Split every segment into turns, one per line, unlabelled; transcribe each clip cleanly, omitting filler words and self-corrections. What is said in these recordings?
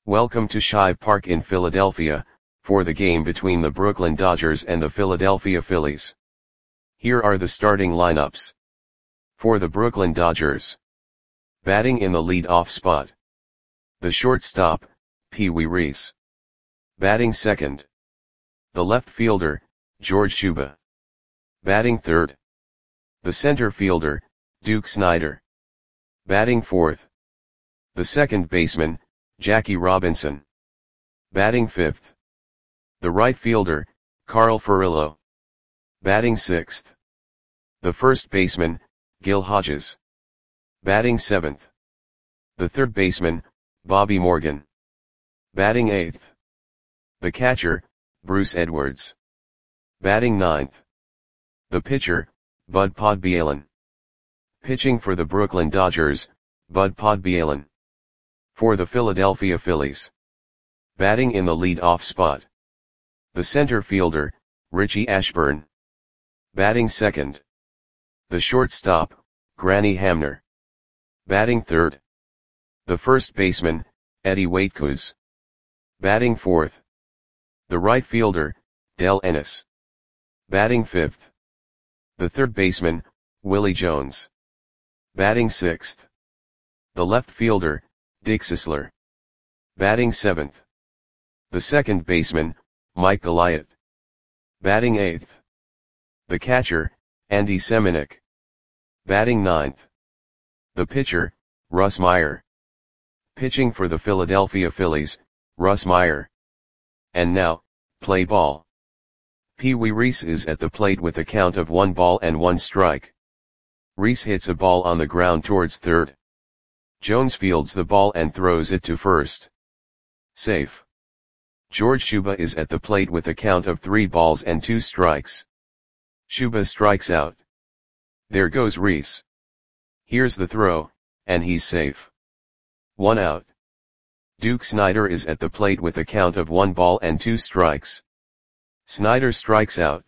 Welcome to Shibe Park in Philadelphia, for the game between the Brooklyn Dodgers and the Philadelphia Phillies. Here are the starting lineups. For the Brooklyn Dodgers. Batting in the lead-off spot. The shortstop, Pee Wee Reese. Batting second. The left fielder, George Shuba. Batting third. The center fielder, Duke Snider. Batting fourth. The second baseman, Jackie Robinson. Batting fifth. The right fielder, Carl Furillo. Batting sixth. The first baseman, Gil Hodges. Batting seventh. The third baseman, Bobby Morgan. Batting eighth. The catcher, Bruce Edwards. Batting ninth. The pitcher, Bud Podbielin. Pitching for the Brooklyn Dodgers, Bud Podbielin. For the Philadelphia Phillies. Batting in the lead-off spot. The center fielder, Richie Ashburn. Batting second. The shortstop, Granny Hamner. Batting third. The first baseman, Eddie Waitkus. Batting fourth. The right fielder, Del Ennis. Batting fifth. The third baseman, Willie Jones. Batting sixth. The left fielder, Dick Sisler. Batting seventh. The second baseman, Mike Goliath. Batting eighth. The catcher, Andy Semenuk. Batting ninth. The pitcher, Russ Meyer. Pitching for the Philadelphia Phillies, Russ Meyer. And now, play ball. Pee Wee Reese is at the plate with a count of 1-1 Reese hits a ball on the ground towards third. Jones fields the ball and throws it to first. Safe. George Shuba is at the plate with a count of 3-2. Shuba strikes out. There goes Reese. Here's the throw, and he's safe. 1 out. Duke Snider is at the plate with a count of 1-2. Snider strikes out.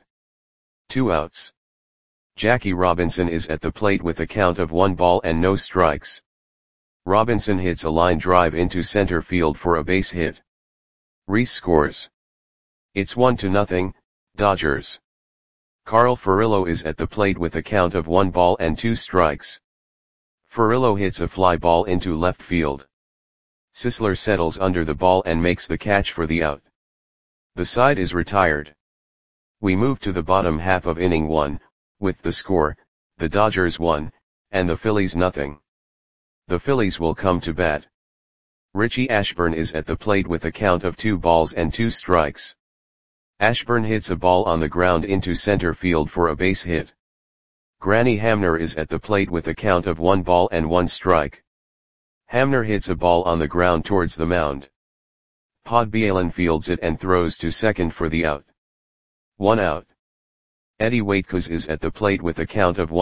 2 outs. Jackie Robinson is at the plate with a count of 1-0. Robinson hits a line drive into center field for a base hit. Reese scores. It's 1-0, Dodgers. Carl Furillo is at the plate with a count of 1-2. Furillo hits a fly ball into left field. Sisler settles under the ball and makes the catch for the out. The side is retired. We move to the bottom half of inning 1, with the score, the Dodgers 1, and the Phillies nothing. The Phillies will come to bat. Richie Ashburn is at the plate with a count of 2-2. Ashburn hits a ball on the ground into center field for a base hit. Granny Hamner is at the plate with a count of 1-1. Hamner hits a ball on the ground towards the mound. Podbielin fields it and throws to second for the out. 1 out. Eddie Waitkus is at the plate with a count of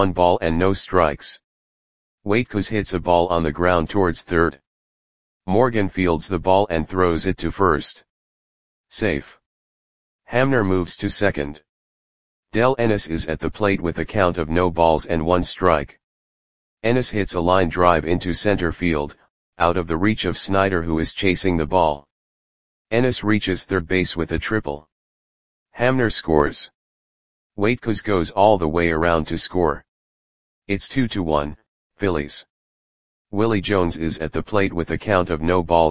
1-0. Waitkus hits a ball on the ground towards third. Morgan fields the ball and throws it to first. Safe. Hamner moves to second. Del Ennis is at the plate with a count of 0-1. Ennis hits a line drive into center field, out of the reach of Snider, who is chasing the ball. Ennis reaches third base with a triple. Hamner scores. Waitkus goes all the way around to score. It's 2-1, Phillies. Willie Jones is at the plate with a count of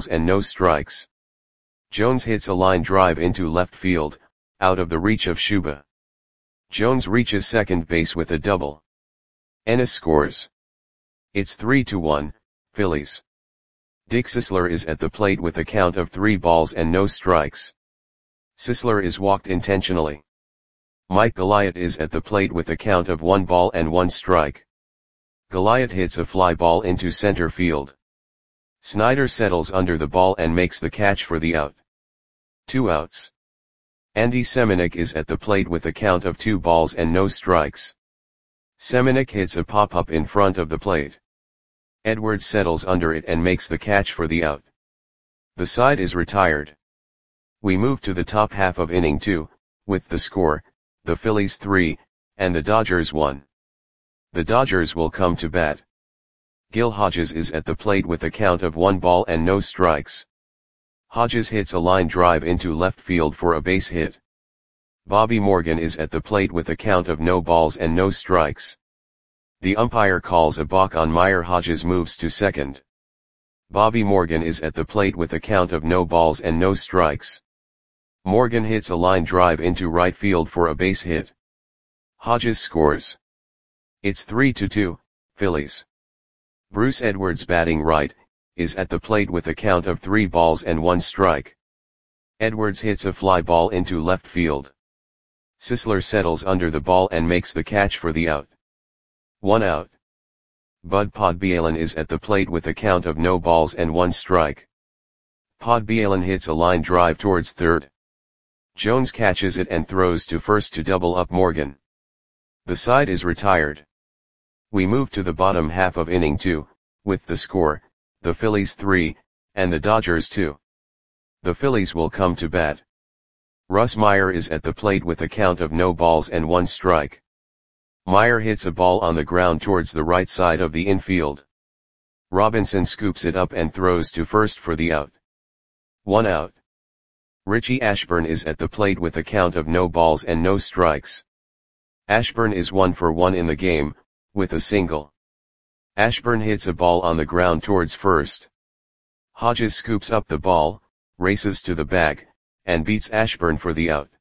0-0. Jones hits a line drive into left field, out of the reach of Shuba. Jones reaches second base with a double. Ennis scores. It's 3-1, Phillies. Dick Sisler is at the plate with a count of 3-0. Sisler is walked intentionally. Mike Goliath is at the plate with a count of 1-1. Goliath hits a fly ball into center field. Snider settles under the ball and makes the catch for the out. 2 outs. Andy Semenuk is at the plate with a count of 2-0. Semenuk hits a pop-up in front of the plate. Edwards settles under it and makes the catch for the out. The side is retired. We move to the top half of inning 2, with the score, the Phillies 3, and the Dodgers 1. The Dodgers will come to bat. Gil Hodges is at the plate with a count of 1 ball and no strikes. Hodges hits a line drive into left field for a base hit. Bobby Morgan is at the plate with a count of no balls and no strikes. The umpire calls a balk on Meyer. Hodges moves to second. Bobby Morgan is at the plate with a count of no balls and no strikes. Morgan hits a line drive into right field for a base hit. Hodges scores. It's 3-2, Phillies. Bruce Edwards, batting right, is at the plate with a count of 3 balls and 1 strike. Edwards hits a fly ball into left field. Sisler settles under the ball and makes the catch for the out. 1 out. Bud Podbielin is at the plate with a count of no balls and 1 strike. Podbielin hits a line drive towards third. Jones catches it and throws to first to double up Morgan. The side is retired. We move to the bottom half of inning 2, with the score, the Phillies 3, and the Dodgers 2. The Phillies will come to bat. Russ Meyer is at the plate with a count of no balls and 1 strike. Meyer hits a ball on the ground towards the right side of the infield. Robinson scoops it up and throws to first for the out. 1 out. Richie Ashburn is at the plate with a count of no balls and no strikes. Ashburn is 1 for 1 in the game, with a single. Ashburn hits a ball on the ground towards first. Hodges scoops up the ball, races to the bag, and beats Ashburn for the out.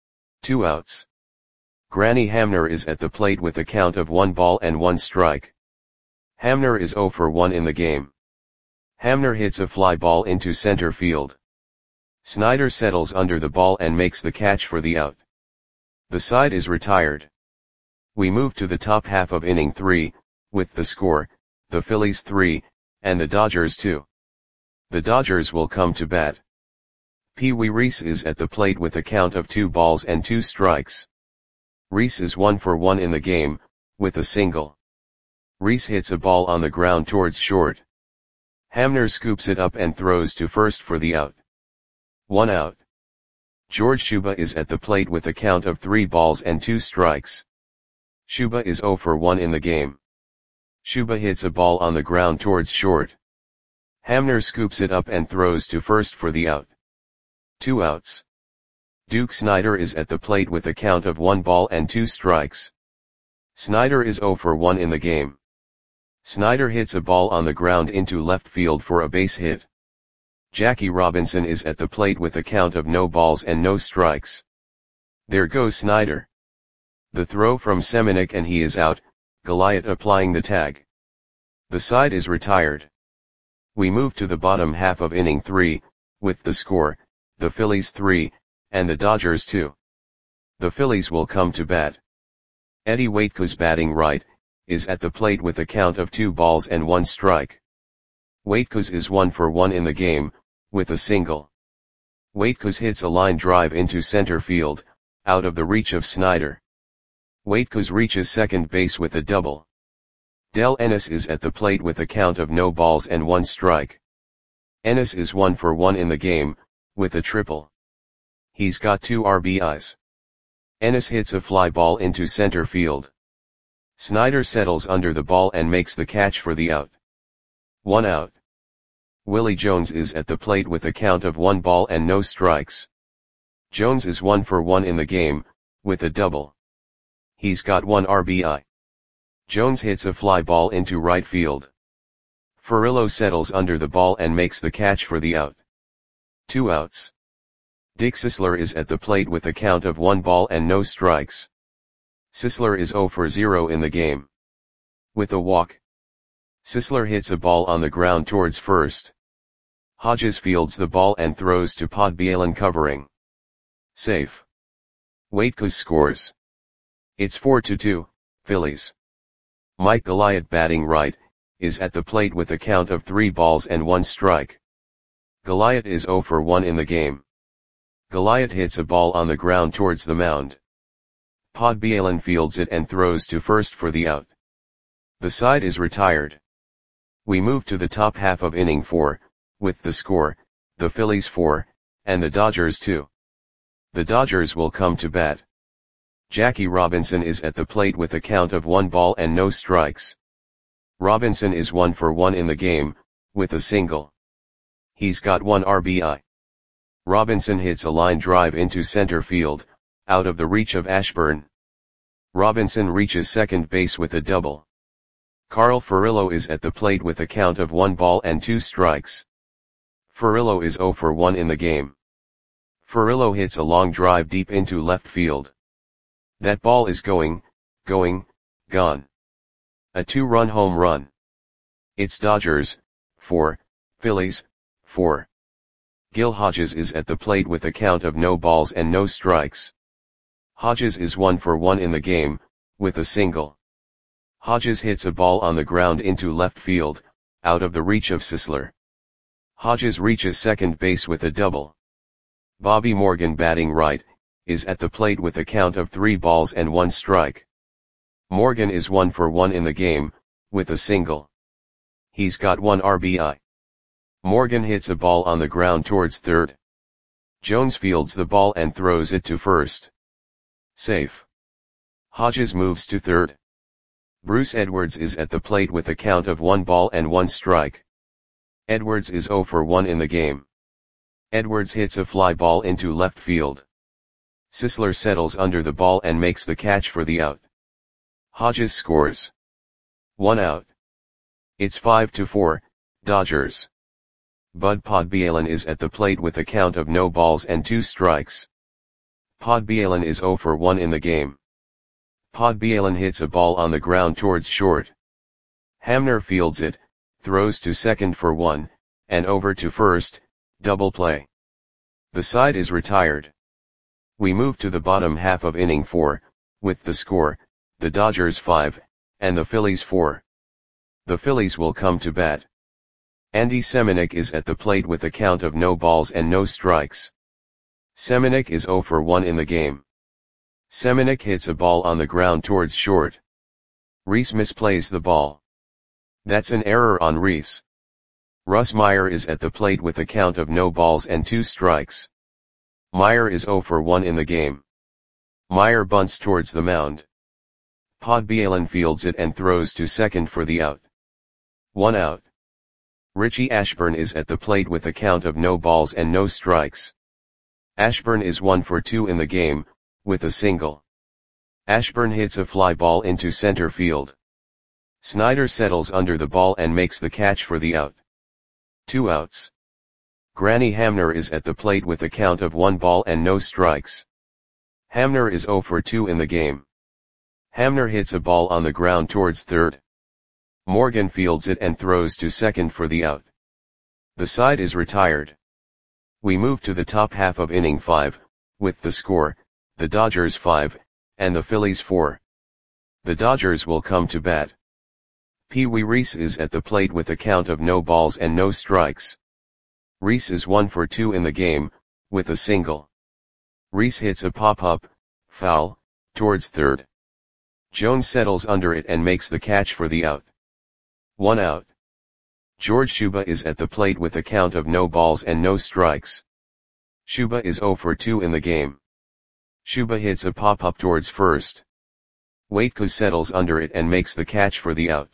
2 outs. Granny Hamner is at the plate with a count of 1 ball and 1 strike. Hamner is 0 for 1 in the game. Hamner hits a fly ball into center field. Snyder settles under the ball and makes the catch for the out. The side is retired. We move to the top half of inning 3, with the score, the Phillies 3, and the Dodgers 2. The Dodgers will come to bat. Pee Wee Reese is at the plate with a count of 2 balls and 2 strikes. Reese is 1 for 1 in the game, with a single. Reese hits a ball on the ground towards short. Hamner scoops it up and throws to first for the out. 1 out. George Shuba is at the plate with a count of 3 balls and 2 strikes. Shuba is 0 for 1 in the game. Shuba hits a ball on the ground towards short. Hamner scoops it up and throws to first for the out. 2 outs. Duke Snyder is at the plate with a count of 1 ball and 2 strikes. Snyder is 0 for 1 in the game. Snyder hits a ball on the ground into left field for a base hit. Jackie Robinson is at the plate with a count of no balls and no strikes. There goes Snyder. The throw from Semenuk and he is out, Goliath applying the tag. The side is retired. We move to the bottom half of inning 3, with the score, the Phillies 3, and the Dodgers 2. The Phillies will come to bat. Eddie Waitkus, batting right, is at the plate with a count of 2 balls and 1 strike. Waitkus is 1 for 1 in the game, with a single. Waitkus hits a line drive into center field, out of the reach of Snyder. Waitkus reaches second base with a double. Del Ennis is at the plate with a count of no balls and 1 strike. Ennis is 1 for 1 in the game, with a triple. He's got 2 RBIs. Ennis hits a fly ball into center field. Snyder settles under the ball and makes the catch for the out. 1 out. Willie Jones is at the plate with a count of 1 ball and no strikes. Jones is 1 for 1 in the game, with a double. He's got 1 RBI. Jones hits a fly ball into right field. Furillo settles under the ball and makes the catch for the out. 2 outs. Dick Sisler is at the plate with a count of 1 ball and no strikes. Sisler is 0 for 0 in the game. With a walk. Sisler hits a ball on the ground towards first. Hodges fields the ball and throws to Podbielin covering. Safe. Waitkus scores. It's 4-2, Phillies. Mike Goliath, batting right, is at the plate with a count of 3 balls and 1 strike. Goliath is 0 for 1 in the game. Goliath hits a ball on the ground towards the mound. Podbielin fields it and throws to first for the out. The side is retired. We move to the top half of inning 4, with the score, the Phillies 4, and the Dodgers 2. The Dodgers will come to bat. Jackie Robinson is at the plate with a count of 1 ball and no strikes. Robinson is 1 for 1 in the game, with a single. He's got 1 RBI. Robinson hits a line drive into center field, out of the reach of Ashburn. Robinson reaches second base with a double. Carl Furillo is at the plate with a count of 1 ball and 2 strikes. Furillo is 0 for 1 in the game. Furillo hits a long drive deep into left field. That ball is gone. A 2-run home run. It's Dodgers, 4, Phillies, 4. Gil Hodges is at the plate with a count of no balls and no strikes. Hodges is 1 for 1 in the game, with a single. Hodges hits a ball on the ground into left field, out of the reach of Sisler. Hodges reaches second base with a double. Bobby Morgan, batting right, is at the plate with a count of 3 balls and 1 strike. Morgan is 1 for 1 in the game, with a single. He's got 1 RBI. Morgan hits a ball on the ground towards third. Jones fields the ball and throws it to first. Safe. Hodges moves to third. Bruce Edwards is at the plate with a count of 1 ball and 1 strike. Edwards is 0 for 1 in the game. Edwards hits a fly ball into left field. Sisler settles under the ball and makes the catch for the out. Hodges scores. 1 out. It's 5-4, Dodgers. Bud Podbielin is at the plate with a count of no balls and 2 strikes. Podbielin is 0 for 1 in the game. Podbielin hits a ball on the ground towards short. Hamner fields it, throws to second for 1, and over to first, double play. The side is retired. We move to the bottom half of inning 4, with the score, the Dodgers 5, and the Phillies 4. The Phillies will come to bat. Andy Semenuk is at the plate with a count of no balls and no strikes. Semenuk is 0 for 1 in the game. Semenuk hits a ball on the ground towards short. Reese misplays the ball. That's an error on Reese. Russ Meyer is at the plate with a count of no balls and 2 strikes. Meyer is 0 for 1 in the game. Meyer bunts towards the mound. Podbielin fields it and throws to second for the out. 1 out. Richie Ashburn is at the plate with a count of no balls and no strikes. Ashburn is 1 for 2 in the game, with a single. Ashburn hits a fly ball into center field. Snyder settles under the ball and makes the catch for the out. 2 outs. Granny Hamner is at the plate with a count of 1 ball and no strikes. Hamner is 0 for 2 in the game. Hamner hits a ball on the ground towards third. Morgan fields it and throws to second for the out. The side is retired. We move to the top half of inning 5, with the score, the Dodgers 5, and the Phillies 4. The Dodgers will come to bat. Pee Wee Reese is at the plate with a count of no balls and no strikes. Reese is 1 for 2 in the game, with a single. Reese hits a pop-up, foul, towards third. Jones settles under it and makes the catch for the out. 1 out. George Shuba is at the plate with a count of no balls and no strikes. Shuba is 0 for 2 in the game. Shuba hits a pop-up towards first. Waitkus settles under it and makes the catch for the out.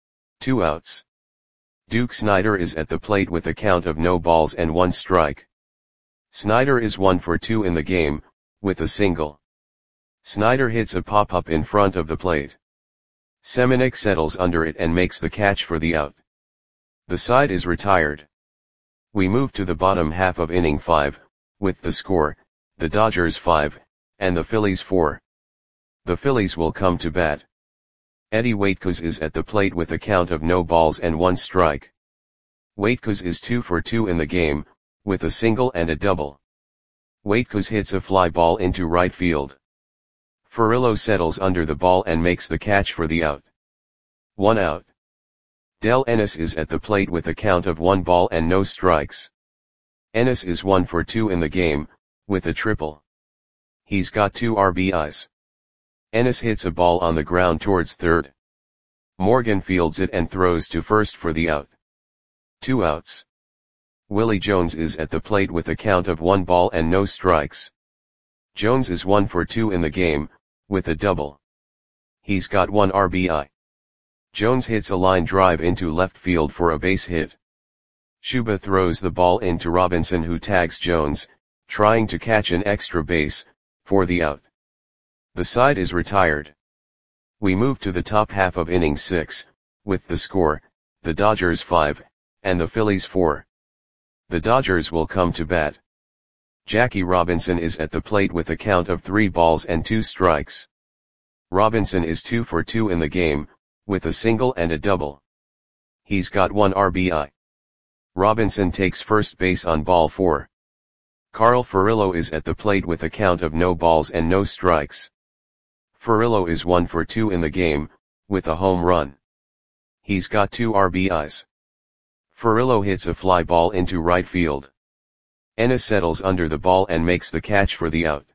2 outs. Duke Snider is at the plate with a count of no balls and 1 strike. Snider is 1 for 2 in the game, with a single. Snider hits a pop-up in front of the plate. Semenuk settles under it and makes the catch for the out. The side is retired. We move to the bottom half of inning 5, with the score, the Dodgers 5, and the Phillies 4. The Phillies will come to bat. Eddie Waitkus is at the plate with a count of no balls and 1 strike. Waitkus is 2 for 2 in the game, with a single and a double. Waitkus hits a fly ball into right field. Furillo settles under the ball and makes the catch for the out. 1 out. Del Ennis is at the plate with a count of 1 ball and no strikes. Ennis is 1 for 2 in the game, with a triple. He's got 2 RBIs. Ennis hits a ball on the ground towards third. Morgan fields it and throws to first for the out. 2 outs. Willie Jones is at the plate with a count of 1 ball and no strikes. Jones is 1 for 2 in the game, with a double. He's got 1 RBI. Jones hits a line drive into left field for a base hit. Shuba throws the ball into Robinson, who tags Jones, trying to catch an extra base, for the out. The side is retired. We move to the top half of inning 6, with the score, the Dodgers 5, and the Phillies 4. The Dodgers will come to bat. Jackie Robinson is at the plate with a count of 3 balls and 2 strikes. Robinson is 2 for 2 in the game, with a single and a double. He's got 1 RBI. Robinson takes first base on ball 4. Carl Furillo is at the plate with a count of no balls and no strikes. Furillo is 1 for 2 in the game, with a home run. He's got 2 RBIs. Furillo hits a fly ball into right field. Ennis settles under the ball and makes the catch for the out.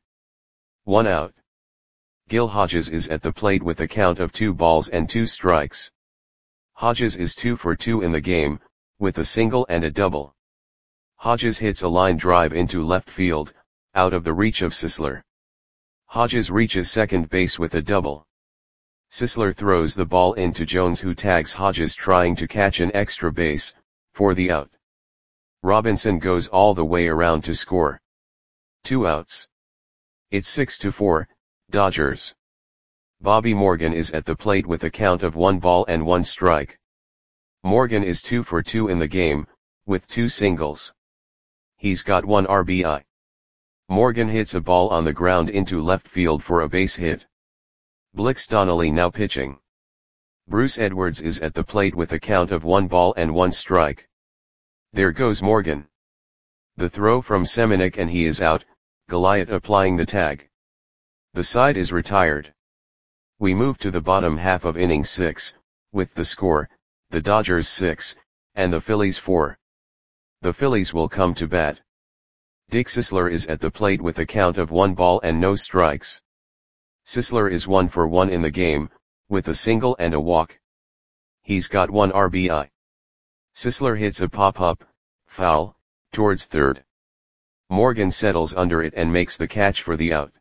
1 out. Gil Hodges is at the plate with a count of 2 balls and 2 strikes. Hodges is 2 for 2 in the game, with a single and a double. Hodges hits a line drive into left field, out of the reach of Sisler. Hodges reaches second base with a double. Sisler throws the ball into Jones, who tags Hodges trying to catch an extra base, for the out. Robinson goes all the way around to score. 2 outs. It's 6-4, Dodgers. Bobby Morgan is at the plate with a count of 1 ball and 1 strike. Morgan is 2 for 2 in the game, with 2 singles. He's got 1 RBI. Morgan hits a ball on the ground into left field for a base hit. Blix Donnelly now pitching. Bruce Edwards is at the plate with a count of 1 ball and 1 strike. There goes Morgan. The throw from Semenuk and he is out, Goliath applying the tag. The side is retired. We move to the bottom half of inning 6, with the score, the Dodgers 6, and the Phillies 4. The Phillies will come to bat. Dick Sisler is at the plate with a count of 1 ball and no strikes. Sisler is 1 for 1 in the game, with a single and a walk. He's got 1 RBI. Sisler hits a pop-up, foul, towards third. Morgan settles under it and makes the catch for the out.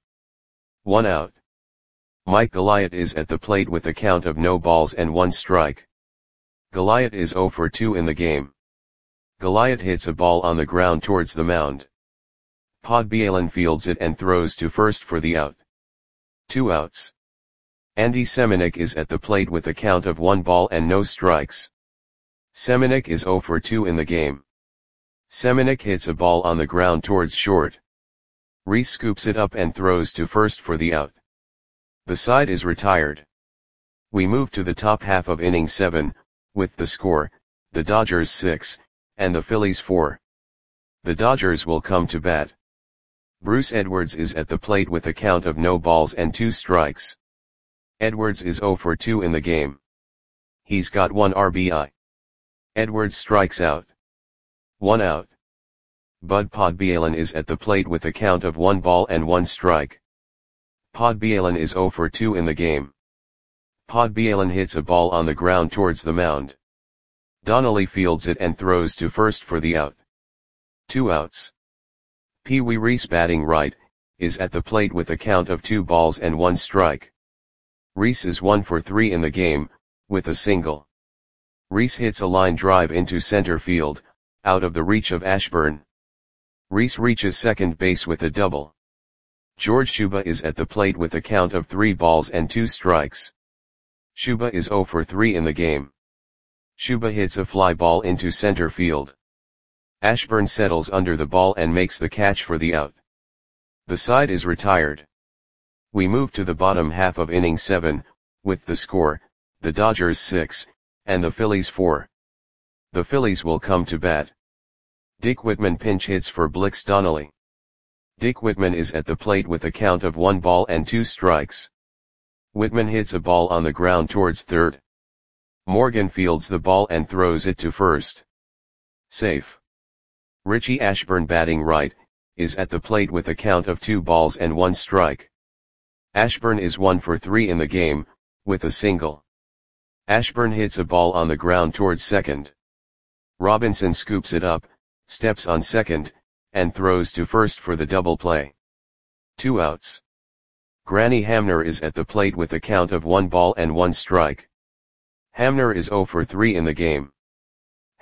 1 out. Mike Goliath is at the plate with a count of no balls and 1 strike. Goliath is 0 for 2 in the game. Goliath hits a ball on the ground towards the mound. Podbielin fields it and throws to first for the out. 2 outs. Andy Semenuk is at the plate with a count of 1 ball and no strikes. Semenuk is 0 for 2 in the game. Semenuk hits a ball on the ground towards short. Reese scoops it up and throws to first for the out. The side is retired. We move to the top half of inning 7, with the score, the Dodgers 6, and the Phillies 4. The Dodgers will come to bat. Bruce Edwards is at the plate with a count of no balls and 2 strikes. Edwards is 0 for 2 in the game. He's got 1 RBI. Edwards strikes out. 1 out. Bud Podbielin is at the plate with a count of 1 ball and 1 strike. Podbielin is 0 for 2 in the game. Podbielin hits a ball on the ground towards the mound. Donnelly fields it and throws to first for the out. 2 outs. Pee Wee Reese, batting right, is at the plate with a count of 2 balls and 1 strike. Reese is 1 for 3 in the game, with a single. Reese hits a line drive into center field, out of the reach of Ashburn. Reese reaches second base with a double. George Shuba is at the plate with a count of 3 balls and 2 strikes. Shuba is 0 for 3 in the game. Shuba hits a fly ball into center field. Ashburn settles under the ball and makes the catch for the out. The side is retired. We move to the bottom half of inning 7, with the score, the Dodgers 6, and the Phillies 4. The Phillies will come to bat. Dick Whitman pinch hits for Blix Donnelly. Dick Whitman is at the plate with a count of 1 ball and 2 strikes. Whitman hits a ball on the ground towards third. Morgan fields the ball and throws it to first. Safe. Richie Ashburn, batting right, is at the plate with a count of 2 balls and 1 strike. Ashburn is 1 for 3 in the game, with a single. Ashburn hits a ball on the ground towards second. Robinson scoops it up, steps on second, and throws to first for the double play. 2 outs. Granny Hamner is at the plate with a count of 1 ball and 1 strike. Hamner is 0 for 3 in the game.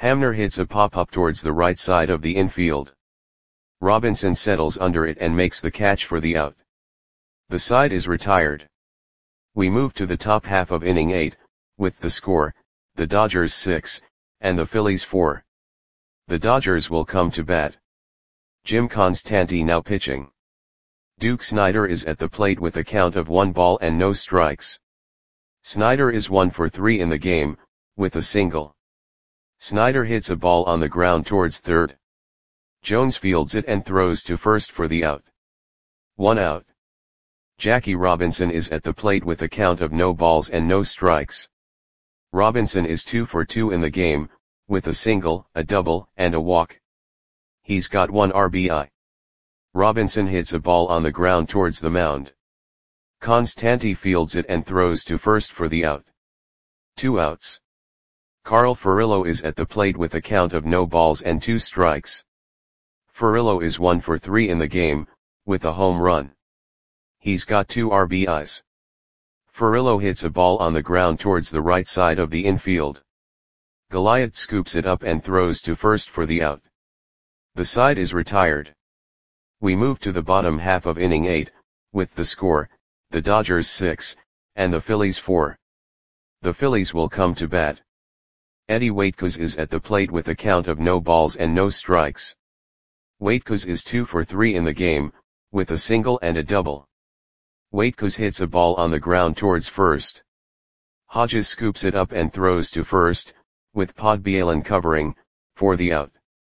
Hamner hits a pop-up towards the right side of the infield. Robinson settles under it and makes the catch for the out. The side is retired. We move to the top half of inning 8, with the score, the Dodgers 6, and the Phillies 4. The Dodgers will come to bat. Jim Constanti now pitching. Duke Snider is at the plate with a count of 1 ball and no strikes. Snider is 1 for 3 in the game, with a single. Snider hits a ball on the ground towards third. Jones fields it and throws to first for the out. 1 out. Jackie Robinson is at the plate with a count of no balls and no strikes. Robinson is 2 for 2 in the game, with a single, a double, and a walk. He's got 1 RBI. Robinson hits a ball on the ground towards the mound. Constanti fields it and throws to first for the out. 2 outs. Carl Furillo is at the plate with a count of no balls and 2 strikes. Furillo is 1 for 3 in the game, with a home run. He's got 2 RBIs. Furillo hits a ball on the ground towards the right side of the infield. Goliath scoops it up and throws to first for the out. The side is retired. We move to the bottom half of inning 8, with the score, the Dodgers 6, and the Phillies 4. The Phillies will come to bat. Eddie Waitkos is at the plate with a count of no balls and no strikes. Waitkos is 2 for 3 in the game, with a single and a double. Waitkos hits a ball on the ground towards first. Hodges scoops it up and throws to first, with Podbielin covering, for the out.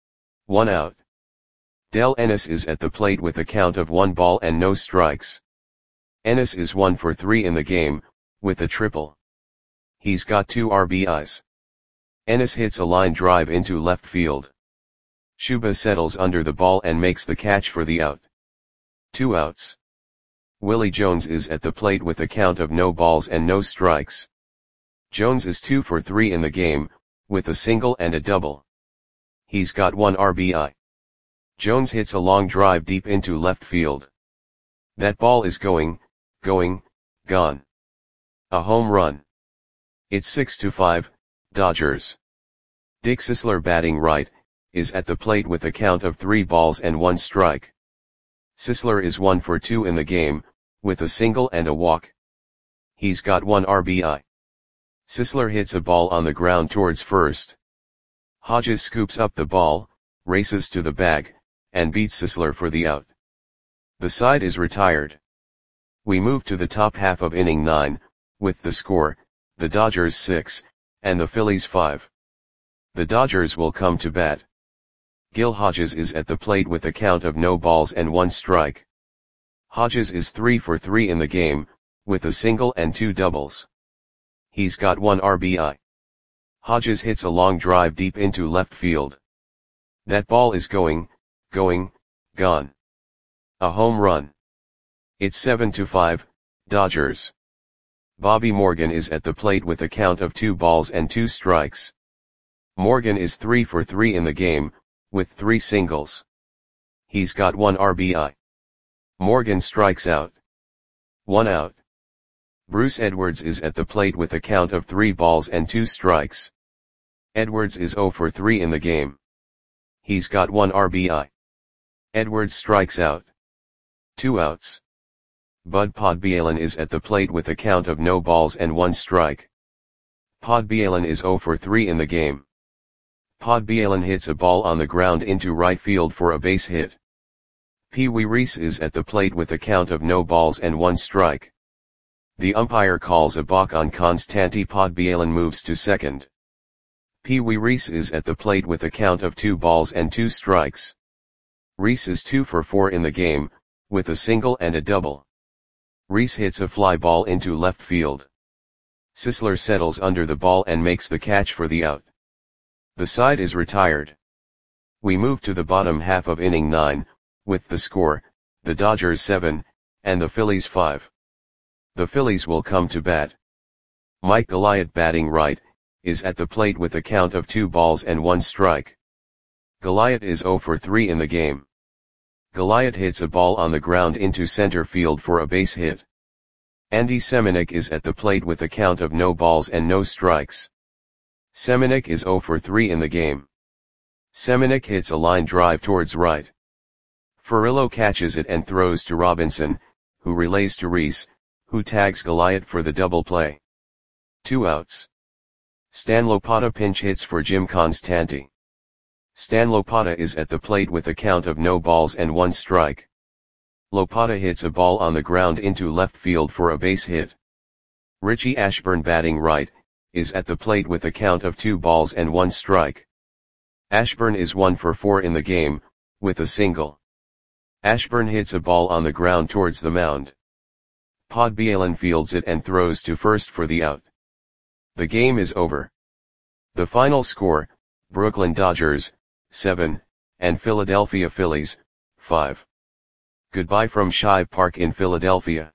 1 out. Del Ennis is at the plate with a count of 1 ball and no strikes. Ennis is 1 for 3 in the game, with a triple. He's got 2 RBIs. Ennis hits a line drive into left field. Shuba settles under the ball and makes the catch for the out. 2 outs. Willie Jones is at the plate with a count of no balls and no strikes. Jones is 2 for 3 in the game, with a single and a double. He's got 1 RBI. Jones hits a long drive deep into left field. That ball is going, gone. A home run. It's 6-5, Dodgers. Dick Sisler batting right, is at the plate with a count of 3 balls and 1 strike. Sisler is 1 for 2 in the game, with a single and a walk. He's got 1 RBI. Sisler hits a ball on the ground towards first. Hodges scoops up the ball, races to the bag, and beats Sisler for the out. The side is retired. We move to the top half of inning 9, with the score, the Dodgers 6, and the Phillies 5. The Dodgers will come to bat. Gil Hodges is at the plate with a count of no balls and 1 strike. Hodges is 3 for 3 in the game, with a single and 2 doubles. He's got 1 RBI. Hodges hits a long drive deep into left field. That ball is going, gone. A home run. It's 7-5, Dodgers. Bobby Morgan is at the plate with a count of 2 balls and 2 strikes. Morgan is 3 for 3 in the game, with 3 singles. He's got 1 RBI. Morgan strikes out. 1 out. Bruce Edwards is at the plate with a count of 3 balls and 2 strikes. Edwards is 0 for 3 in the game. He's got 1 RBI. Edwards strikes out. 2 outs. Bud Podbielin is at the plate with a count of no balls and 1 strike. Podbielin is 0 for 3 in the game. Podbielin hits a ball on the ground into right field for a base hit. Pee Wee Reese is at the plate with a count of no balls and 1 strike. The umpire calls a balk on Constanti. Podbielin moves to second. Pee Wee Reese is at the plate with a count of 2 balls and 2 strikes. Reese is 2 for 4 in the game, with a single and a double. Reese hits a fly ball into left field. Sisler settles under the ball and makes the catch for the out. The side is retired. We move to the bottom half of inning 9, with the score, the Dodgers 7, and the Phillies 5. The Phillies will come to bat. Mike Goliath batting right, is at the plate with a count of 2 balls and 1 strike. Goliath is 0 for 3 in the game. Goliath hits a ball on the ground into center field for a base hit. Andy Semenuk is at the plate with a count of no balls and no strikes. Semenic is 0 for 3 in the game. Semenic hits a line drive towards right. Furillo catches it and throws to Robinson, who relays to Reese, who tags Goliath for the double play. 2 outs. Stan Lopata pinch hits for Jim Constanti. Stan Lopata is at the plate with a count of no balls and 1 strike. Lopata hits a ball on the ground into left field for a base hit. Richie Ashburn, batting right, is at the plate with a count of 2 balls and 1 strike. Ashburn is 1 for 4 in the game, with a single. Ashburn hits a ball on the ground towards the mound. Podbielin fields it and throws to first for the out. The game is over. The final score, Brooklyn Dodgers, 7, and Philadelphia Phillies, 5. Goodbye from Shive Park in Philadelphia.